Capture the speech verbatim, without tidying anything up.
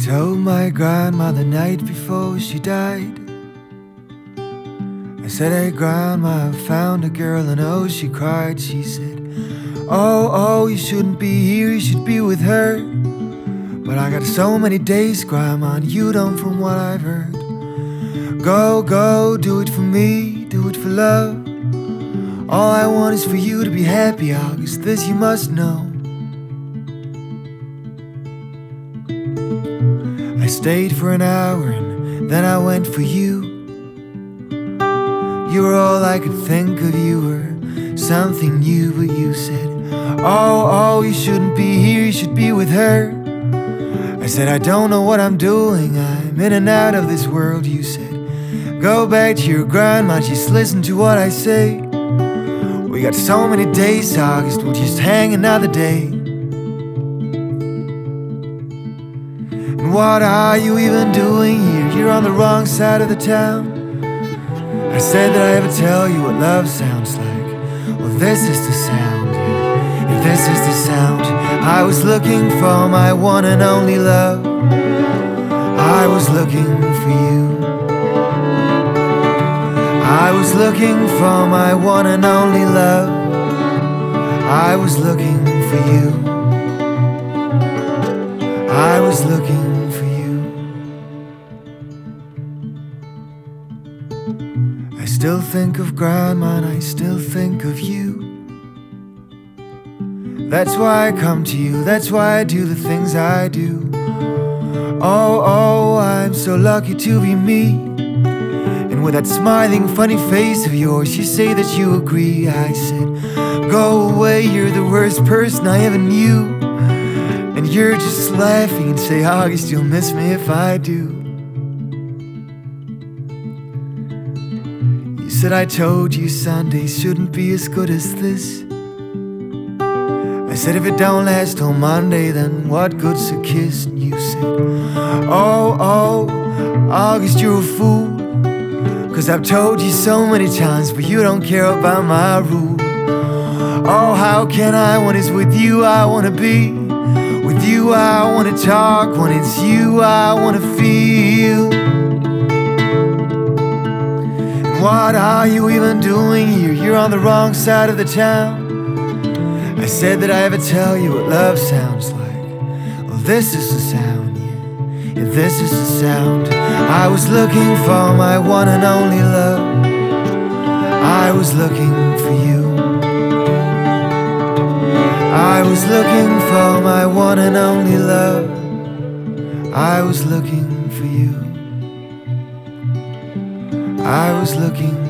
told my grandma the night before she died. I said, hey grandma, I found a girl, and oh, she cried. She said, oh, oh, you shouldn't be here, you should be with her. But I got so many days, grandma, and you don't, from what I've heard. Go, go, do it for me, do it for love. All I want is for you to be happy, August, this you must know. I stayed for an hour and then I went for you. You were all I could think of, you were something new. But you said, oh, oh, you shouldn't be here, you should be with her. I said, I don't know what I'm doing, I'm in and out of this world. You said, go back to your grandma, just listen to what I say. We got so many days, August, we'll just hang another day. And what are you even doing here? You're on the wrong side of the town. I said that I ever tell you what love sounds like. Well, this is the sound, yeah. If this is the sound, I was looking for my one and only love. I was looking for you. I was looking for my one and only love. I was looking for you. I was looking for you. I still think of grandma and I still think of you. That's why I come to you, that's why I do the things I do. Oh, oh, I'm so lucky to be me. And with that smiling, funny face of yours, you say that you agree. I said, go away, you're the worst person I ever knew. And you're just laughing and say, August, you'll miss me if I do. You said I told you Sundays shouldn't be as good as this. I said, if it don't last till Monday, then what good's a kiss? And you said, oh, oh, August, you're a fool. Cause I've told you so many times, but you don't care about my rule. Oh, how can I, when it's with you I wanna be. With you I wanna talk, when it's you I wanna feel. And what are you even doing here? You're on the wrong side of the town. I said that I ever tell you what love sounds like. Well, this is the sound, yeah, yeah, this is the sound. I was looking for my one and only love. I was looking for you. I was looking for my one and only love. I was looking for you. I was looking